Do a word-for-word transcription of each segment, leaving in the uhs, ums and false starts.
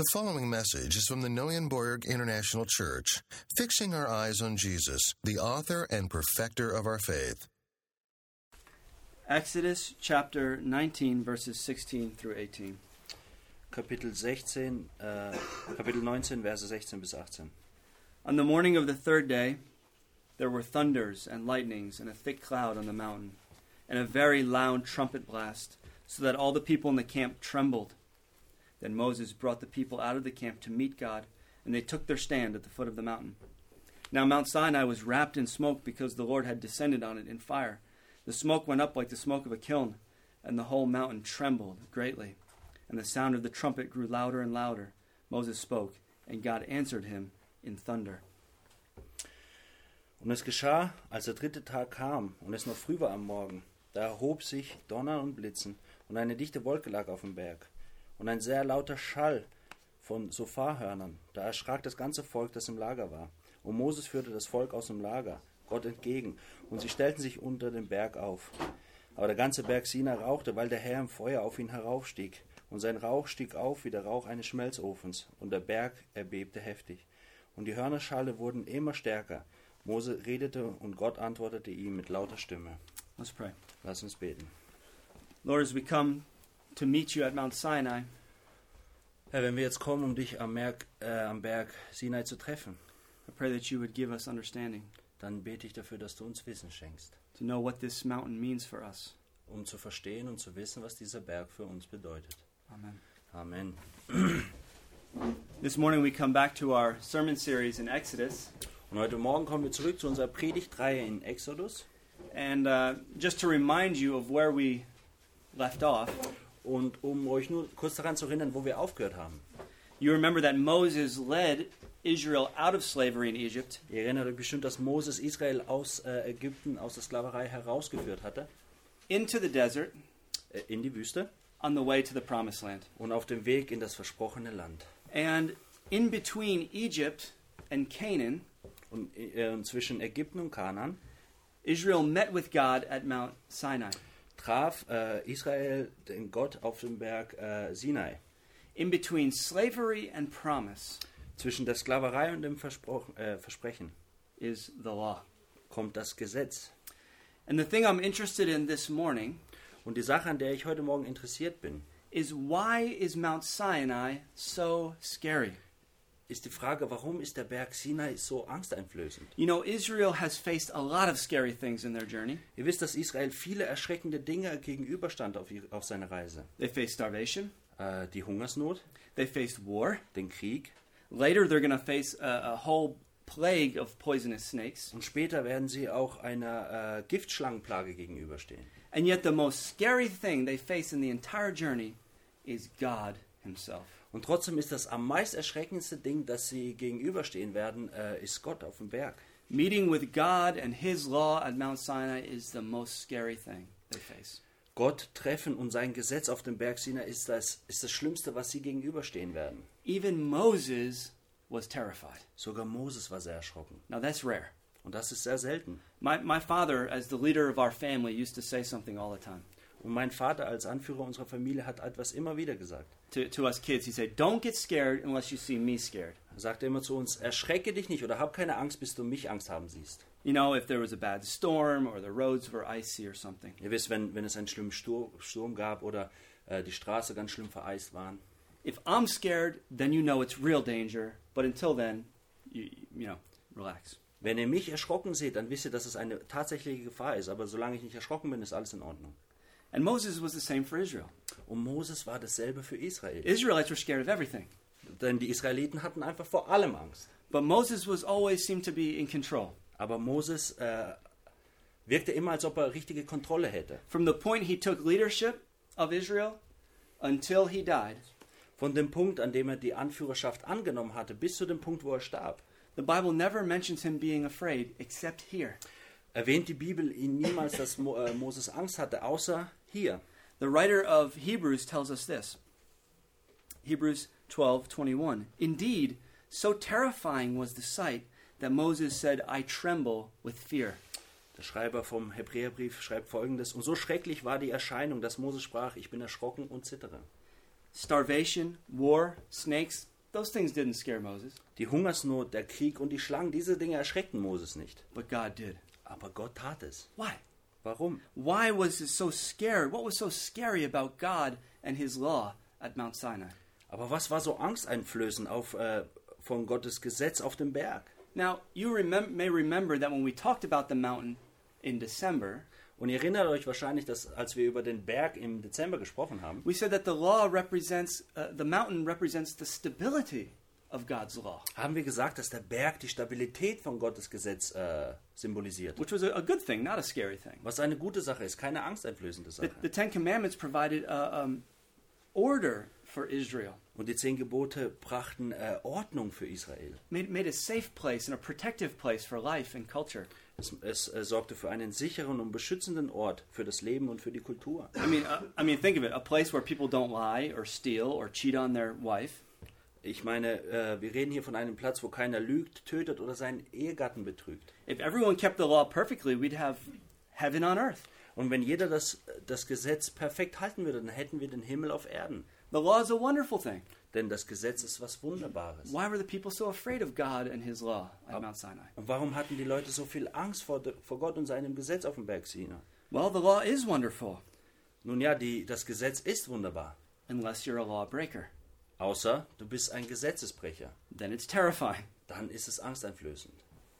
The following message is from the Neuenborg International Church, fixing our eyes on Jesus, the author and perfecter of our faith. Exodus chapter nineteen, verses sixteen through eighteen. Kapitel sechzehn, äh, Kapitel neunzehn, Verse sechzehn bis achtzehn. On the morning of the third day, there were thunders and lightnings and a thick cloud on the mountain, and a very loud trumpet blast, so that all the people in the camp trembled. Then Moses brought the people out of the camp to meet God, and they took their stand at the foot of the mountain. Now Mount Sinai was wrapped in smoke because the Lord had descended on it in fire. The smoke went up like the smoke of a kiln, and the whole mountain trembled greatly. And the sound of the trumpet grew louder and louder. Moses spoke, and God answered him in thunder. Und es geschah, als der dritte Tag kam und es noch früh war am Morgen, da erhob sich Donner und Blitzen, und eine dichte Wolke lag auf dem Berg, und ein sehr lauter Schall von Sofarhörnern. Da erschrak das ganze Volk, das im Lager war. Und Moses führte das Volk aus dem Lager, Gott entgegen, und sie stellten sich unter dem Berg auf. Aber der ganze Berg Sinai rauchte, weil der Herr im Feuer auf ihn heraufstieg, und sein Rauch stieg auf wie der Rauch eines Schmelzofens, und der Berg erbebte heftig. Und die Hörnerschale wurden immer stärker. Mose redete, und Gott antwortete ihm mit lauter Stimme. Let's pray. Lass uns beten. Lord, as we come to meet you at Mount Sinai, Herr, wenn wir jetzt kommen, um dich am, Merk, äh, am Berg Sinai zu treffen, I pray that you would give us understanding dann bete ich dafür, dass du uns Wissen schenkst, to know what this mountain means for us. um zu verstehen und zu wissen, was dieser Berg für uns bedeutet. Amen. Amen. This morning we come back to our sermon series in Exodus. Und heute Morgen kommen wir zurück zu unserer Predigtreihe in Exodus. And uh, just to remind you of where we left off, Und um euch nur kurz daran zu erinnern, wo wir aufgehört haben. you remember that Moses led Israel out of slavery in Egypt Ihr erinnert euch bestimmt, dass Moses Israel aus äh, Ägypten, aus der Sklaverei herausgeführt hatte, into the desert äh, in die Wüste on the way to the promised land. und auf dem Weg in das versprochene Land. And in between Egypt and Canaan, Und äh, zwischen Ägypten und Kanaan Israel met with God at Mount Sinai. traf äh, Israel den Gott auf dem Berg äh, Sinai. In between slavery and promise Zwischen der Sklaverei und dem Verspro- äh, Versprechen is the law. kommt das Gesetz. And the thing I'm interested in this morning Und die Sache, an der ich heute Morgen interessiert bin, is why is Mount Sinai so scary? ist die Frage, warum ist der Berg Sinai so angsteinflößend? You know, Israel has faced a lot of scary things in their journey. Ihr wisst, dass Israel viele erschreckende Dinge gegenüberstand auf, ihre, auf seiner Reise. They faced starvation. Äh, die Hungersnot, They faced war. den Krieg Later, they're going to face a, a whole plague of poisonous snakes. und später werden sie auch einer äh, Giftschlangenplage gegenüberstehen. And yet the most scary thing they face in the entire journey is God himself. Und trotzdem ist das am meist erschreckendste Ding, das sie gegenüberstehen werden, äh, ist Gott auf dem Berg. Meeting with God and his law at Mount Sinai is the most scary thing they face. Gott treffen und sein Gesetz auf dem Berg Sinai ist das, ist das Schlimmste, was sie gegenüberstehen werden. Even Moses was terrified. Sogar Moses war sehr erschrocken. Now that's rare. Und das ist sehr selten. My, my father, as the leader of our family, used to say something all the time. Und mein Vater als Anführer unserer Familie hat etwas immer wieder gesagt. To, to us kids, he said, don't get scared unless you see me scared. Er sagte immer zu uns, erschrecke dich nicht oder hab keine Angst, bis du mich Angst haben siehst. You know, if there was a bad storm or the roads were icy or something. Ihr wisst, wenn, wenn es einen schlimmen Sturm, Sturm gab oder äh, die Straße ganz schlimm vereist waren. If I'm scared, then you know it's real danger. But until then, you, you know, relax. Wenn ihr mich erschrocken seht, dann wisst ihr, dass es eine tatsächliche Gefahr ist. Aber solange ich nicht erschrocken bin, ist alles in Ordnung. And Moses was the same for Israel. Und Moses war dasselbe für Israel. Israelites were scared of everything. Denn die Israeliten hatten einfach vor allem Angst. But Moses was always seemed to be in control. Aber Moses äh, wirkte immer, als ob er richtige Kontrolle hätte. From the point he took leadership of Israel until he died, Von dem Punkt, an dem er die Anführerschaft angenommen hatte, bis zu dem Punkt, wo er starb, the Bible never mentions him being afraid except here. erwähnt die Bibel ihn niemals, dass Mo, äh, Moses Angst hatte, außer hier. The writer of Hebrews tells us this. Hebrews twelve twenty-one. Indeed, so terrifying was the sight that Moses said, I tremble with fear. Der Schreiber vom Hebräerbrief schreibt Folgendes: Und so schrecklich war die Erscheinung, dass Moses sprach, ich bin erschrocken und zittere. Starvation, war, snakes, those things didn't scare Moses, Die Hungersnot, der Krieg und die Schlangen, diese Dinge erschreckten Moses nicht. but God did. Aber Gott tat es. Why? Warum? Why was it so scary? What was so scary about God and his law at Mount Sinai? Aber was war so angsteinflößend auf, äh, von Gottes Gesetz auf dem Berg? Now, you remem- may remember that when we talked about the mountain in December, Und ihr erinnert euch wahrscheinlich, dass als wir über den Berg im Dezember gesprochen haben, we said that the law represents, uh, the mountain represents the stability of God's law, haben wir gesagt, dass der Berg die Stabilität von Gottes Gesetz äh, symbolisiert. which was a, a good thing, not a scary thing. Was eine gute Sache ist, keine angsteinflößende The, Sache. the Ten Commandments provided uh, um, order for Israel, Und die zehn Gebote brachten äh, Ordnung für Israel. made, made a safe place and a protective place for life and culture. Es, es äh, sorgte für einen sicheren und beschützenden Ort für das Leben und für die Kultur. I mean, uh, I mean, think of it: a place where people don't lie or steal or cheat on their wife. Ich meine, äh, wir reden hier von einem Platz, wo keiner lügt, tötet oder seinen Ehegatten betrügt. If everyone kept the law perfectly, we'd have heaven on earth. Und wenn jeder das, das Gesetz perfekt halten würde, dann hätten wir den Himmel auf Erden. The law is a wonderful thing. Denn das Gesetz ist was Wunderbares. Why were the people so afraid of God and His law at Mount Sinai? Und warum hatten die Leute so viel Angst vor, de, vor Gott und seinem Gesetz auf dem Berg Sinai? Well, the law is wonderful, Nun ja, die, das Gesetz ist wunderbar. unless you're a lawbreaker. Außer du bist ein Gesetzesbrecher. Then it's terrifying. Dann ist es angsteinflößend.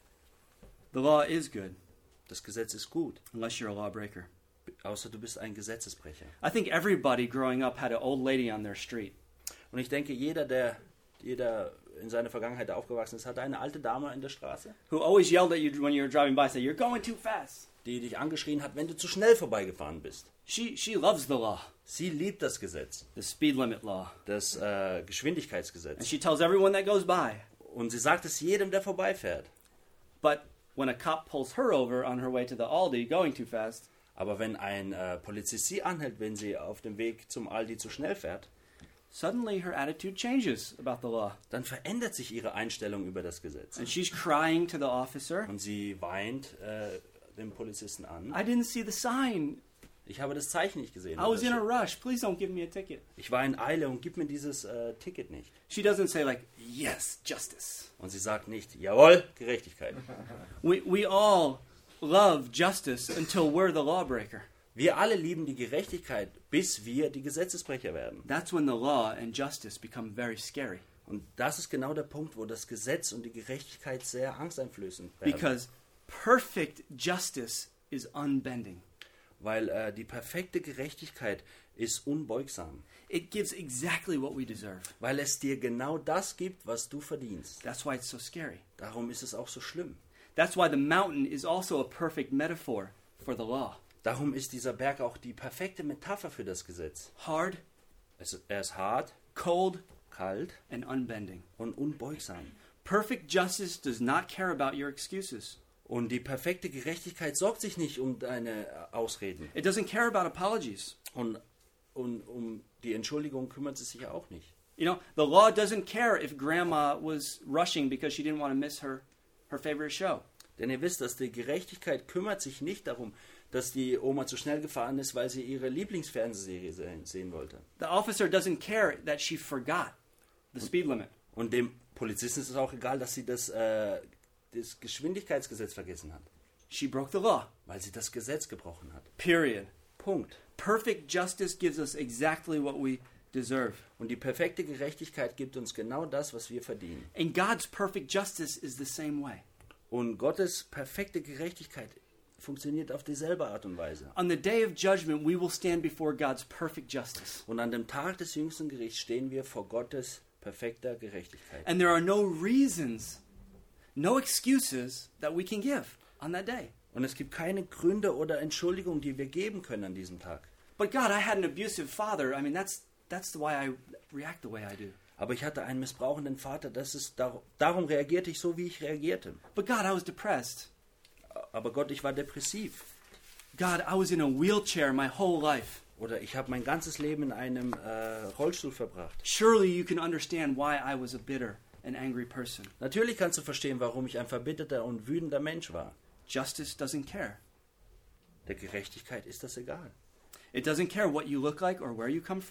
The law is good, Das Gesetz ist gut. unless you're a lawbreaker. Außer du bist ein Gesetzesbrecher. I think everybody growing up had an old lady on their street. Und ich denke, jeder, der jeder in seiner Vergangenheit aufgewachsen ist, hatte eine alte Dame in der Straße, Who always yelled at you when you were driving by, say, "You're going too fast." die dich angeschrien hat, wenn du zu schnell vorbeigefahren bist. She she loves the law, Sie liebt das Gesetz, the speed limit law, das äh, and Geschwindigkeitsgesetz. she tells everyone that goes by. Und sie sagt es jedem, der vorbeifährt. But when a cop pulls her over on her way to the Aldi, going too fast, Aber wenn ein äh, Polizist sie anhält, wenn sie auf dem Weg zum Aldi zu schnell fährt, suddenly her attitude changes about the law, dann verändert sich ihre Einstellung über das Gesetz. and she's crying to the officer, Und sie weint äh, den Polizisten an. "I didn't see the sign. Ich habe das Zeichen nicht gesehen. I was in a rush. Please don't give me a ticket." Ich war in Eile und gib mir dieses äh, Ticket nicht. She doesn't say like, "Yes, justice." Und sie sagt nicht, jawohl, Gerechtigkeit. We we all love justice until we're the lawbreaker. Wir alle lieben die Gerechtigkeit, bis wir die Gesetzesbrecher werden. That's when the law and justice become very scary, Und das ist genau der Punkt, wo das Gesetz und die Gerechtigkeit sehr angsteinflößend werden. because perfect justice is unbending. Weil äh, die perfekte Gerechtigkeit ist unbeugsam. It gives exactly what we deserve. Weil es dir genau das gibt, was du verdienst. That's why it's so scary. Darum ist es auch so schlimm. That's why the mountain is also a perfect metaphor for the law. Darum ist dieser Berg auch die perfekte Metapher für das Gesetz. Hard, Es, er ist hart, cold, kalt and unbending. und unbeugsam. Perfect justice does not care about your excuses. Und die perfekte Gerechtigkeit sorgt sich nicht um deine Ausreden. It doesn't care about apologies. Und, und um die Entschuldigung kümmert es sich ja auch nicht. You know, the law doesn't care if grandma was rushing because she didn't want to miss her, her favorite show. Denn ihr wisst, dass die Gerechtigkeit kümmert sich nicht darum, dass die Oma zu schnell gefahren ist, weil sie ihre Lieblingsfernsehserie sehen, sehen wollte. The officer doesn't care that she forgot the speed limit. Und dem Polizisten ist es auch egal, dass sie das, äh, das Geschwindigkeitsgesetz vergessen hat. She broke the law. Weil sie das Gesetz gebrochen hat. Period. Punkt. Perfect justice gives us exactly what we deserve. Und die perfekte Gerechtigkeit gibt uns genau das, was wir verdienen. And God's perfect justice is the same way. Und Gottes perfekte Gerechtigkeit funktioniert auf dieselbe Art und Weise. On the day of judgment, we will stand before God's perfect justice. Und an dem Tag des jüngsten Gerichts stehen wir vor Gottes perfekter Gerechtigkeit. And there are no reasons, no excuses that we can give on that day. Und es gibt keine Gründe oder Entschuldigungen, die wir geben können an diesem Tag. But God, I had an abusive father. I mean, that's that's why I react the way I do. Aber ich hatte einen missbrauchenden Vater, das ist dar- darum reagierte ich so, wie ich reagierte. But God, I was depressed. Aber Gott, ich war depressiv. God, I was in a wheelchair my whole life. Oder ich habe mein ganzes Leben in einem äh, Rollstuhl verbracht. Surely you can understand why I was a bitter and angry person. Natürlich kannst du verstehen, warum ich ein verbitterter und wütender Mensch war. Justice doesn't care. Der Gerechtigkeit ist das egal. It doesn't care what you look like or where you come from.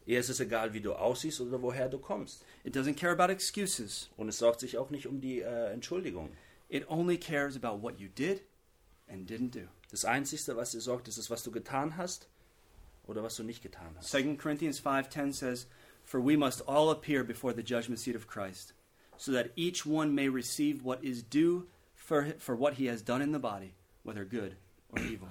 Eher ist es egal, wie du aussiehst oder woher du kommst. It doesn't care about excuses. Und es sorgt sich auch nicht um die äh, Entschuldigung. It only cares about what you did and didn't do. Das Einzige, was dir sorgt, ist es, was du getan hast oder was du nicht getan hast. Second Corinthians five ten says, "For we must all appear before the judgment seat of Christ, so that each one may receive what is due for, for what he has done in the body, whether good or evil."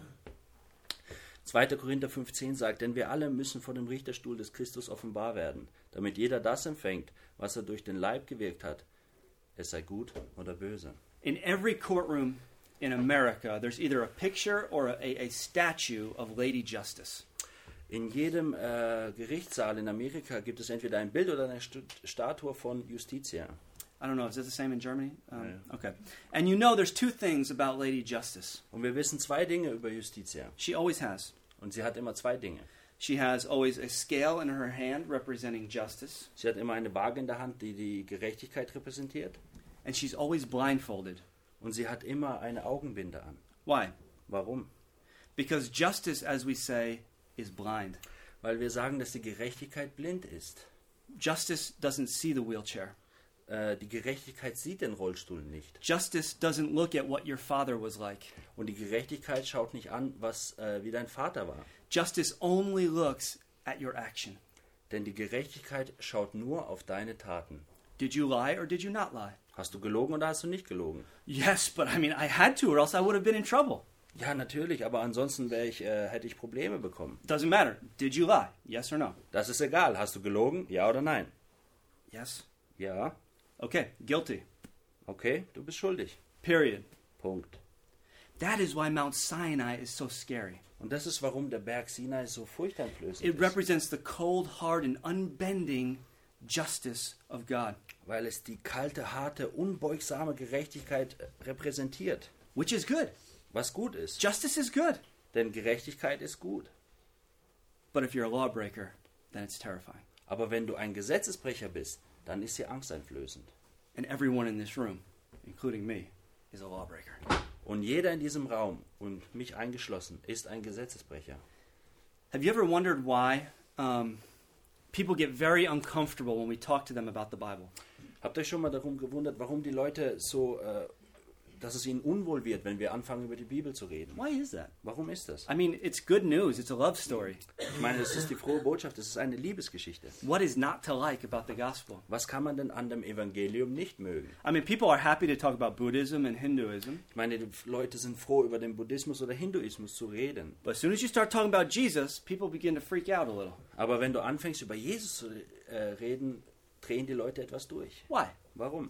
zweiter Korinther fünf zehn sagt, denn wir alle müssen vor dem Richterstuhl des Christus offenbar werden, damit jeder das empfängt, was er durch den Leib gewirkt hat, es sei gut oder böse. In every courtroom in America, there's either a picture or a, a statue of Lady Justice. In jedem äh, Gerichtssaal in Amerika gibt es entweder ein Bild oder eine St- Statue von Justitia. I don't know, is that the same in Germany? Um, Yeah. Okay. And you know there's two things about Lady Justice. Und wir wissen zwei Dinge über Justitia. She always has. Und sie hat immer zwei Dinge. She has always a scale in her hand representing justice, Sie hat immer eine Waage in der Hand, die die Gerechtigkeit repräsentiert. and she's always blindfolded. Und sie hat immer eine Augenbinde an. Why? Warum? Because justice, as we say, is blind. Weil wir sagen, dass die Gerechtigkeit blind ist. Justice doesn't see the wheelchair. Äh, die Gerechtigkeit sieht den Rollstuhl nicht. Justice doesn't look at what your father was like. Und die Gerechtigkeit schaut nicht an, was äh, wie dein Vater war. Justice only looks at your action. Denn die Gerechtigkeit schaut nur auf deine Taten. Did you lie or did you not lie? Hast du gelogen oder hast du nicht gelogen? Yes, but I mean, I had to, or else I would have been in trouble. Ja, natürlich, aber ansonsten wäre ich, äh, hätte ich Probleme bekommen. Doesn't matter. Did you lie? Yes or no? Das ist egal. Hast du gelogen? Ja oder nein? Yes. Ja. Okay, guilty. Okay, du bist schuldig. Period. Punkt. That is why Mount Sinai is so scary. Und das ist, warum der Berg Sinai so furchteinflößend It ist. represents the cold, hard, and unbending justice of God, Weil es die kalte, harte, unbeugsame Gerechtigkeit äh, repräsentiert. which is good. Was gut ist. Justice is good. Denn Gerechtigkeit ist gut. But if you're a lawbreaker, then it's terrifying. Aber wenn du ein Gesetzesbrecher bist, dann ist sie angsteinflößend. And everyone in this room, including me, is a lawbreaker. Und jeder in diesem Raum, und mich eingeschlossen, ist ein Gesetzesbrecher. Have you ever wondered why um, people get very uncomfortable when we talk to them about the Bible? Habt ihr euch schon mal darum gewundert, warum die Leute so, äh, dass es ihnen unwohl wird, wenn wir anfangen, über die Bibel zu reden? Why is that? Warum ist das? I mean, it's good news. It's a love story. Ich meine, es ist die frohe Botschaft, es ist eine Liebesgeschichte. What is not to like about the gospel? Was kann man denn an dem Evangelium nicht mögen? I mean, people are happy to talk about Buddhism and Hinduism, Ich meine, die Leute sind froh, über den Buddhismus oder Hinduismus zu reden. but as soon as you start talking about Jesus, people begin to freak out a little. Aber wenn du anfängst, über Jesus zu äh, reden, drehen die Leute etwas durch. Why? Warum?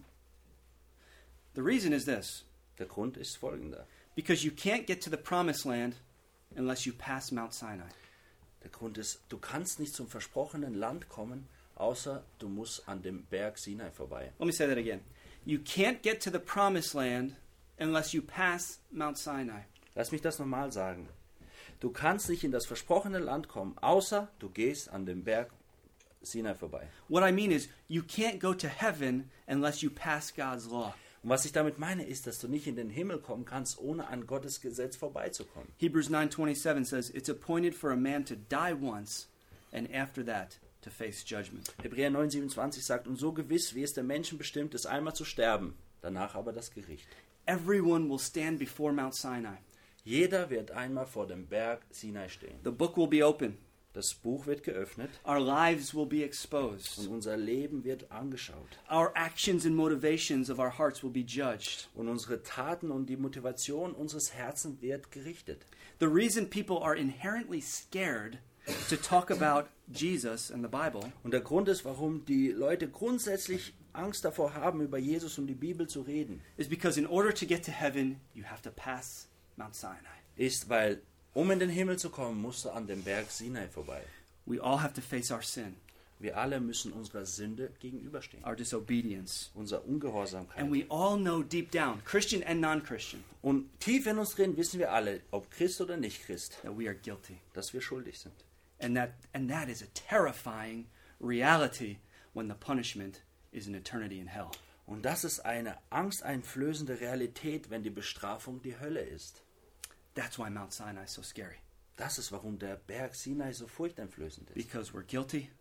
The reason is this: Der Grund ist folgender. because you can't get to the promised land unless you pass Mount Sinai. Der Grund ist, du kannst nicht zum versprochenen Land kommen, außer du musst an dem Berg Sinai vorbei. Let me say that again. You can't get to the promised land unless you pass Mount Sinai. Lass mich das nochmal sagen. Du kannst nicht in das versprochene Land kommen, außer du gehst an dem Berg Sinai vorbei. What I mean is, you can't go to heaven unless you pass God's law. Und was ich damit meine, ist, dass du nicht in den Himmel kommen kannst, ohne an Gottes Gesetz vorbeizukommen. Hebrews nine twenty-seven says, "It's appointed for a man to die once, and after that to face judgment." Hebräer neun siebenundzwanzig sagt, und so gewiss, wie es der Menschen bestimmt ist, einmal zu sterben, danach aber das Gericht. Everyone will stand before Mount Sinai. Jeder wird einmal vor dem Berg Sinai stehen. The book will be open. Das Buch wird geöffnet Our lives will be und exposed. unser Leben wird angeschaut. Our actions and motivations of our hearts will be judged. Und unsere Taten und die Motivation unseres Herzens wird gerichtet. The reason people are inherently scared to talk about Jesus and the Bible Und der Grund ist, warum die Leute grundsätzlich Angst davor haben, über Jesus und die Bibel zu reden, is because in order to get to heaven, you have to pass Mount Sinai. ist, weil, um in den Himmel zu kommen, musst du an dem Berg Sinai vorbei. We all have to face our sin, Wir alle müssen unserer Sünde gegenüberstehen. our disobedience. Unserer Ungehorsamkeit. And we all know deep down, Christian and non-Christian, Und tief in uns drin wissen wir alle, ob Christ oder nicht Christ, that we are guilty. dass wir schuldig sind. And that and that is a terrifying reality when the punishment is an eternity in hell. Und das ist eine angsteinflößende Realität, wenn die Bestrafung die Hölle ist. That's why Mount Sinai is so scary. Das ist, warum der Berg Sinai so furchteinflößend ist. Because we're guilty,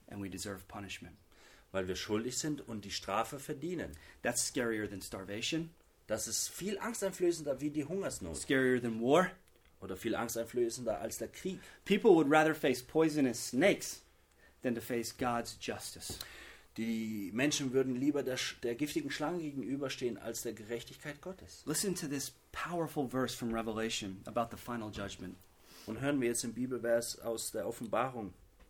and we deserve punishment. weil wir schuldig sind und die Strafe verdienen. That's scarier than starvation, Das ist viel angsteinflößender wie die Hungersnot scarier than war. oder viel angsteinflößender als der Krieg. People would rather face poisonous snakes than to face God's justice. Die Menschen würden lieber der, der giftigen Schlange gegenüberstehen als der Gerechtigkeit Gottes. Listen to this powerful verse from Revelation about the final judgment. Und hören wir jetzt den Bibelvers aus der Offenbarung.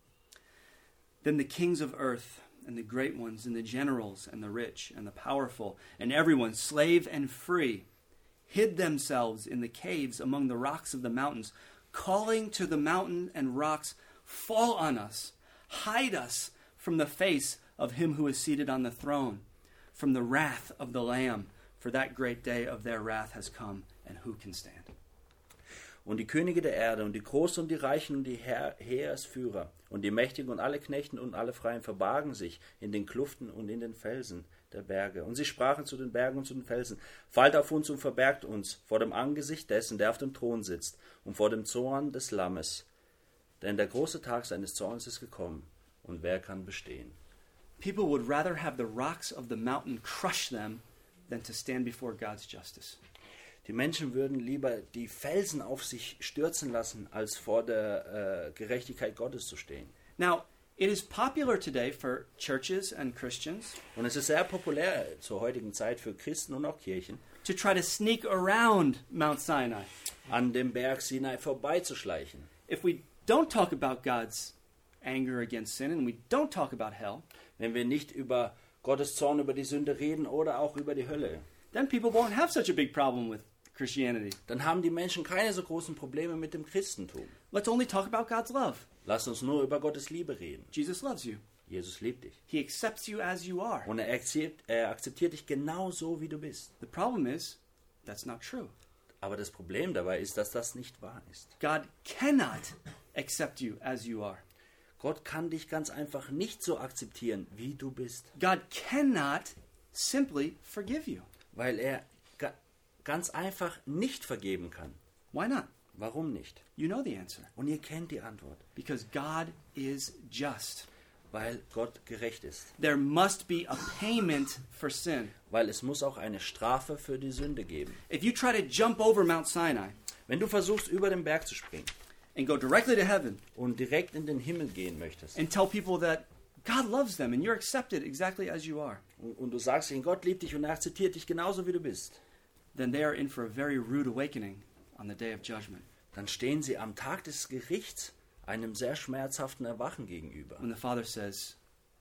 Then the kings of earth and the great ones and the generals and the rich and the powerful and everyone, slave and free, hid themselves in the caves among the rocks of the mountains, calling to the mountain and rocks, fall on us, hide us from the face of him who is seated on the throne, from the wrath of the Lamb, for that great day of their wrath has come, and who can stand? Und die Könige der Erde und die Großen und die Reichen und die Heer, Heeresführer und die Mächtigen und alle Knechten und alle Freien verbargen sich in den Kluften und in den Felsen der Berge. Und sie sprachen zu den Bergen und zu den Felsen, fallt auf uns und verbergt uns vor dem Angesicht dessen, der auf dem Thron sitzt, und vor dem Zorn des Lammes. Denn der große Tag seines Zorns ist gekommen, und wer kann bestehen? People would rather have the rocks of the mountain crush them than to stand before God's justice. Die Menschen würden lieber die Felsen auf sich stürzen lassen, als vor der äh, Gerechtigkeit Gottes zu stehen. Now, it is popular today for churches and Christians Und es ist sehr populär zur heutigen Zeit für Christen und auch Kirchen, to try to sneak around Mount Sinai. an dem Berg Sinai vorbeizuschleichen. If we don't talk about God's anger against sin and we don't talk about hell, Wenn wir nicht über Gottes Zorn über die Sünde reden oder auch über die Hölle, then people won't have such a big problem with Christianity. dann haben die Menschen keine so großen Probleme mit dem Christentum. Let's only talk about God's love. Lass uns nur über Gottes Liebe reden. Jesus loves you. Jesus liebt dich. He accepts you as you are. Und er akzeptiert, er akzeptiert dich genau so, wie du bist. The problem is, that's not true. Aber das Problem dabei ist, dass das nicht wahr ist. God cannot accept you as you are. Gott kann dich ganz einfach nicht so akzeptieren, wie du bist. God cannot simply forgive you. Weil er ga ganz einfach nicht vergeben kann. Why not? Warum nicht? You know the answer. Und ihr kennt die Antwort. Because God is just. Weil Gott gerecht ist. There must be a payment for sin. Weil es muss auch eine Strafe für die Sünde geben. If you try to jump over Mount Sinai Wenn du versuchst, über den Berg zu springen and go directly to heaven und direkt in den Himmel gehen möchtest and tell people that God loves them and you're accepted exactly as you are, und, und du sagst ihnen, Gott liebt dich und er akzeptiert dich genauso, wie du bist, then they are in for a very rude awakening on the day of judgment. dann stehen sie am Tag des Gerichts einem sehr schmerzhaften Erwachen gegenüber. When the Father says,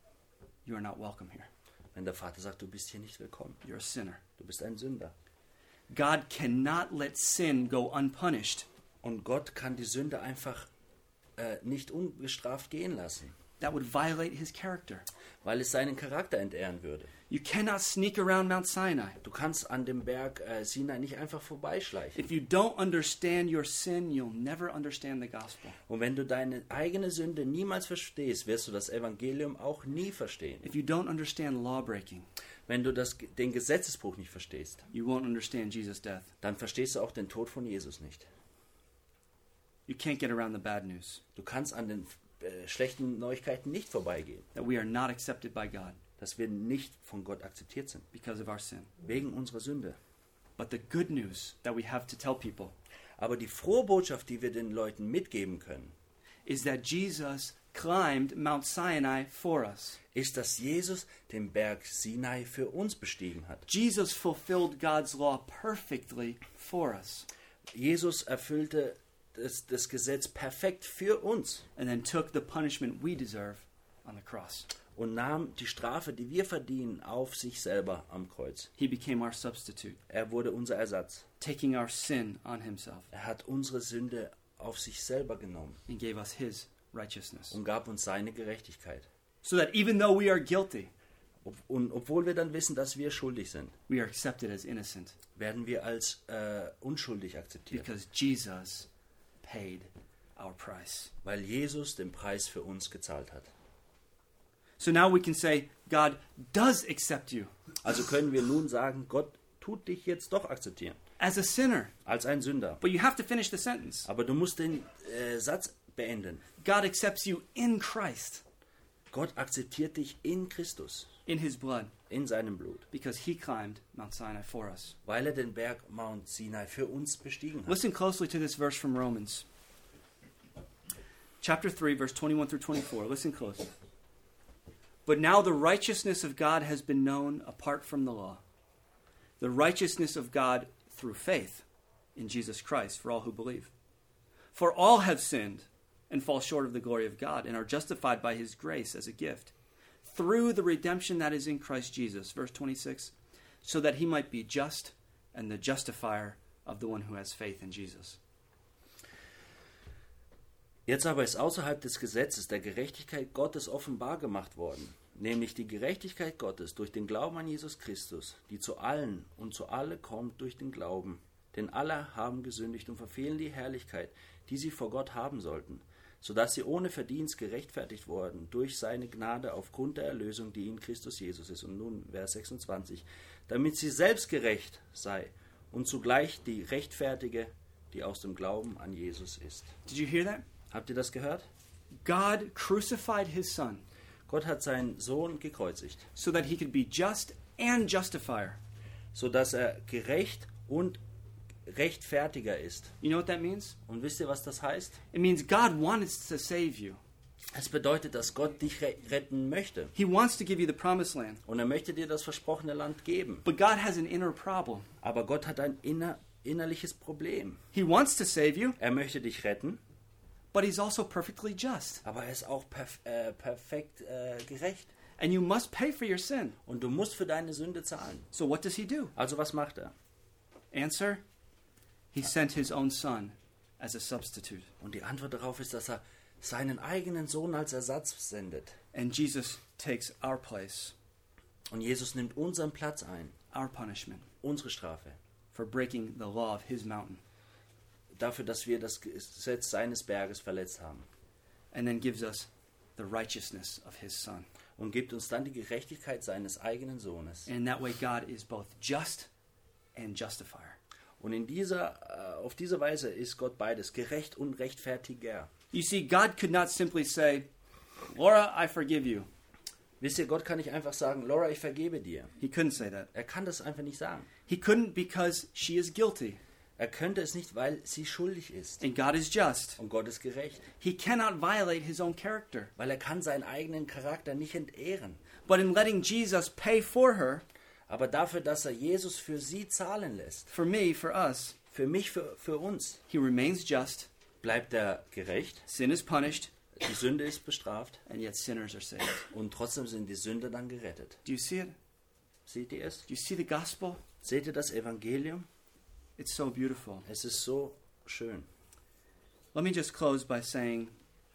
you are not welcome here. Wenn der Vater sagt, du bist hier nicht willkommen, You're a sinner. du bist ein Sünder. God cannot let sin go unpunished. Und Gott kann die Sünde einfach äh, nicht ungestraft gehen lassen, That would violate his character. weil es seinen Charakter entehren würde. You cannot sneak around Mount Sinai. Du kannst an dem Berg äh, Sinai nicht einfach vorbeischleichen. If you don't understand your sin, you'll never understand the gospel. Und wenn du deine eigene Sünde niemals verstehst, wirst du das Evangelium auch nie verstehen. If you don't understand lawbreaking, Wenn du das, den Gesetzesbruch nicht verstehst, you won't understand Jesus' death. dann verstehst du auch den Tod von Jesus nicht. You can't get around the bad news Du kannst an den äh, schlechten Neuigkeiten nicht vorbeigehen, that we are not accepted by God dass wir nicht von Gott akzeptiert sind, because of our sin. wegen unserer Sünde. But the good news that we have to tell people Aber die frohe Botschaft, die wir den Leuten mitgeben können, is that Jesus climbed Mount Sinai for us. ist, dass Jesus den Berg Sinai für uns bestiegen hat. Jesus fulfilled God's law perfectly for us Jesus erfüllte das, das Gesetz perfekt für uns and then took the punishment we deserve on the cross. und nahm die Strafe, die wir verdienen, auf sich selber am Kreuz. He became our substitute, Er wurde unser Ersatz. taking our sin on himself Er hat unsere Sünde auf sich selber genommen and gave us his righteousness. und gab uns seine Gerechtigkeit. So that even though we are guilty, Ob, und obwohl wir dann wissen, dass wir schuldig sind, we are accepted as innocent werden wir als äh, unschuldig akzeptiert, because Jesus paid our price. weil Jesus den Preis für uns gezahlt hat. So now we can say, God does accept you Also können wir nun sagen, Gott tut dich jetzt doch akzeptieren, as a sinner. als ein Sünder. But you have to finish the sentence. Aber du musst den äh, Satz beenden. God accepts you in Christ. Gott akzeptiert dich in Christus, in his blood, in seinem Blut, because he climbed Mount Sinai for us. weil er den Berg Mount Sinai für uns bestiegen hat. Listen closely to this verse from Romans. Chapter three, verse twenty-one through twenty-four. Listen close. But now the righteousness of God has been known apart from the law. The righteousness of God through faith in Jesus Christ for all who believe. For all have sinned and fall short of the glory of God and are justified by his grace as a gift through the redemption that is in Christ Jesus. Verse twenty-six. So that he might be just and the justifier of the one who has faith in Jesus. Jetzt aber ist außerhalb des Gesetzes der Gerechtigkeit Gottes offenbar gemacht worden, nämlich die Gerechtigkeit Gottes durch den Glauben an Jesus Christus, die zu allen und zu alle kommt durch den Glauben. Denn alle haben gesündigt und verfehlen die Herrlichkeit, die sie vor Gott haben sollten, sodass sie ohne Verdienst gerechtfertigt wurden durch seine Gnade aufgrund der Erlösung, die in Christus Jesus ist. Und nun Vers sechsundzwanzig, damit sie selbst gerecht sei und zugleich die Rechtfertige, die aus dem Glauben an Jesus ist. Did you hear that? Habt ihr das gehört? God crucified his son Gott hat seinen Sohn gekreuzigt, so that he could be just and justifier. sodass er gerecht und Rechtfertiger ist. You know what that means? Und wisst ihr, was das heißt? It means God wanted to save you. Es bedeutet, dass Gott dich re- retten möchte. He wants to give you the promised land. Und er möchte dir das versprochene Land geben. But God has an inner problem. Aber Gott hat ein inner, innerliches Problem. He wants to save you, Er möchte dich retten, but he's also perfectly just. aber er ist auch perf- äh, perfekt äh, gerecht. And you must pay for your sin. Und du musst für deine Sünde zahlen. So what does he do? Also was macht er? Answer, he sent his own son as a substitute. Und die Antwort darauf ist, dass er seinen eigenen Sohn als Ersatz sendet. And Jesus takes our place, Und Jesus nimmt unseren Platz ein, our punishment, unsere Strafe, for breaking the law of his mountain, dafür, dass wir das Gesetz seines Berges verletzt haben. and then gives us the righteousness of his son. Und gibt uns dann die Gerechtigkeit seines eigenen Sohnes. And in that way, God is both just and justifier. Und in dieser, äh, auf diese Weise ist Gott beides, gerecht und rechtfertiger. You see, God could not simply say, Laura, I forgive you. Wisst ihr, Gott kann nicht einfach sagen, Laura, ich vergebe dir. He couldn't say that. Er kann das einfach nicht sagen. He couldn't because she is guilty Er könnte es nicht, weil sie schuldig ist. and God is just. Und Gott ist gerecht. He cannot violate his own character. Weil er kann seinen eigenen Charakter nicht entehren. But in letting Jesus pay for her, Aber dafür, dass er Jesus für sie zahlen lässt, for me, for us, für mich, für, für uns, he remains just, bleibt er gerecht, sin is punished, die Sünde ist bestraft and yet sinners are saved. und trotzdem sind die Sünder dann gerettet. Do you see it? Seht ihr es? Do you see the gospel? Seht ihr das Evangelium? It's so beautiful. Es ist so schön. Let me just close by saying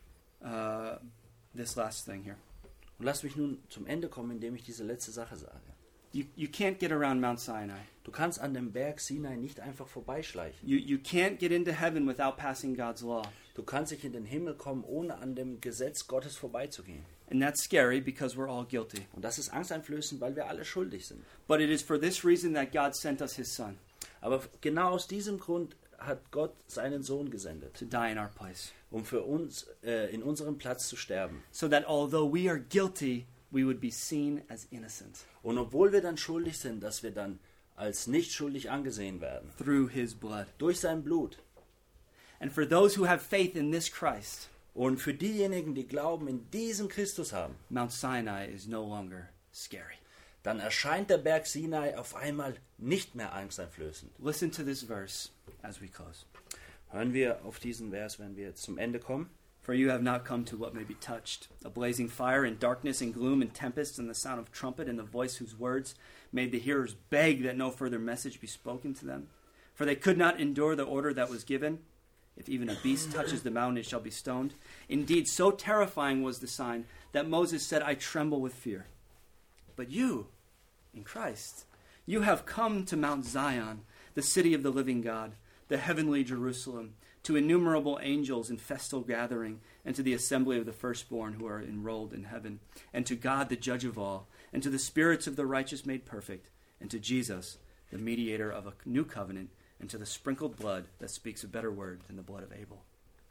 uh, this last thing here. Und lasst mich nun zum Ende kommen, indem ich diese letzte Sache sage. You, you can't get around Mount Sinai. Du kannst an dem Berg Sinai nicht einfach vorbeischleichen. You, you can't get into heaven without passing God's law. Du kannst nicht in den Himmel kommen, ohne an dem Gesetz Gottes vorbeizugehen. And that's scary because we're all guilty. Und das ist angsteinflößend, weil wir alle schuldig sind. But it is for this reason that God sent us his son, Aber genau aus diesem Grund hat Gott seinen Sohn gesendet, to die in our place. um für uns äh, in unserem Platz zu sterben. So that although we are guilty, we would be seen as innocent Und obwohl wir dann schuldig sind, dass wir dann als nicht schuldig angesehen werden. through his blood. Durch sein Blut. And for those who have faith in this Christ, Und für diejenigen, die Glauben in diesem Christus haben, Mount Sinai is no longer scary. dann erscheint der Berg Sinai auf einmal nicht mehr angsteinflößend. Listen to this verse as we close. Hören wir auf diesen Vers, wenn wir jetzt zum Ende kommen. For you have not come to what may be touched, a blazing fire and darkness and gloom and tempest and the sound of trumpet and the voice whose words made the hearers beg that no further message be spoken to them. For they could not endure the order that was given. If even a beast touches the mountain, it shall be stoned. Indeed, so terrifying was the sign that Moses said, I tremble with fear. But you, in Christ, you have come to Mount Zion, the city of the living God, the heavenly Jerusalem, to innumerable angels in festal gathering, and to the assembly of the firstborn who are enrolled in heaven, and to God the judge of all, and to the spirits of the righteous made perfect, and to Jesus, the mediator of a new covenant, and to the sprinkled blood that speaks a better word than the blood of Abel.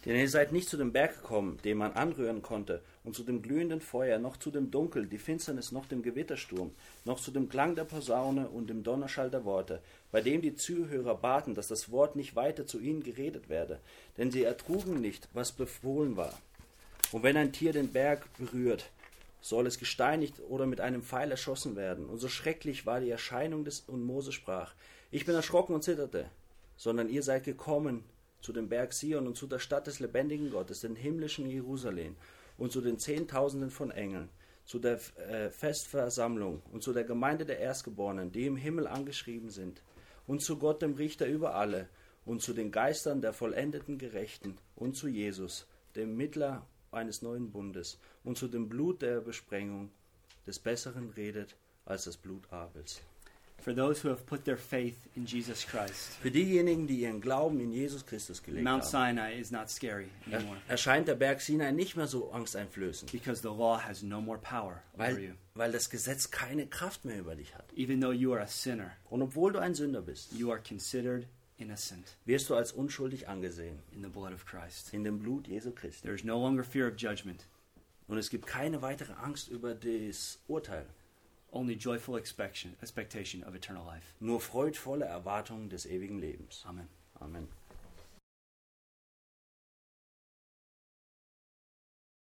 Denn ihr seid nicht zu dem Berg gekommen, den man anrühren konnte, und zu dem glühenden Feuer, noch zu dem Dunkel, die Finsternis, noch dem Gewittersturm, noch zu dem Klang der Posaune und dem Donnerschall der Worte, bei dem die Zuhörer baten, dass das Wort nicht weiter zu ihnen geredet werde, denn sie ertrugen nicht, was befohlen war. Und wenn ein Tier den Berg berührt, soll es gesteinigt oder mit einem Pfeil erschossen werden. Und so schrecklich war die Erscheinung des, und Mose sprach, ich bin erschrocken und zitterte, sondern ihr seid gekommen zu dem Berg Sion und zu der Stadt des lebendigen Gottes, den himmlischen Jerusalem, und zu den Zehntausenden von Engeln, zu der äh, Festversammlung und zu der Gemeinde der Erstgeborenen, die im Himmel angeschrieben sind, und zu Gott, dem Richter über alle, und zu den Geistern der vollendeten Gerechten, und zu Jesus, dem Mittler eines neuen Bundes, und zu dem Blut der Besprengung, des Besseren redet als das Blut Abels. For those who have put their faith in Jesus Christ, Für diejenigen, die ihren Glauben in Jesus Christus gelegt Mount haben, Sinai is not scary er, anymore erscheint der Berg Sinai nicht mehr so angsteinflößend, because the law has no more power over weil, you. weil das Gesetz keine Kraft mehr über dich hat. Even though you are a sinner, Und obwohl du ein Sünder bist, you are considered innocent wirst du als unschuldig angesehen in the blood of Christ. in dem Blut Jesu Christi. There is no longer fear of judgment, Und es gibt keine weitere Angst über das Urteil, only joyful expectation, expectation of eternal life. nur freudvolle Erwartungen des ewigen Lebens. Amen. Amen.